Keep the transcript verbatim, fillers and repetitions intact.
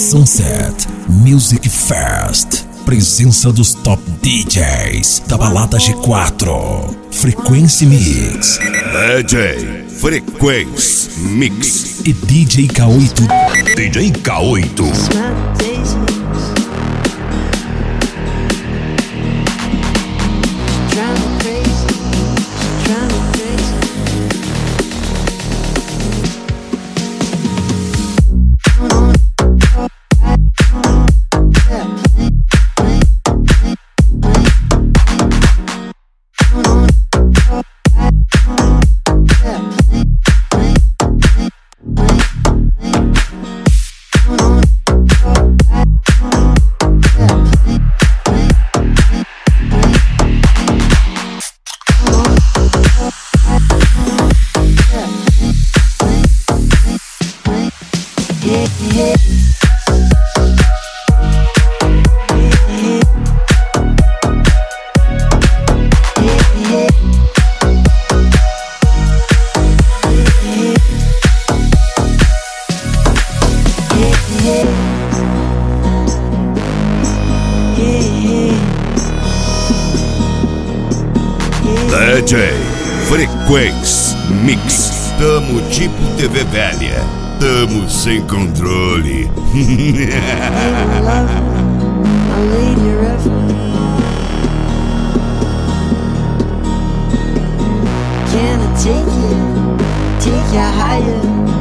Sunset Music Fest. Presença dos top D Js da Balada G quatro. Frequency Mix. D J Frequency Mix. E D J K oito. D J K oito. D J Frequency Mix. Tamo tipo T V velha. Tamo sem controle. Can I take it? Take you higher?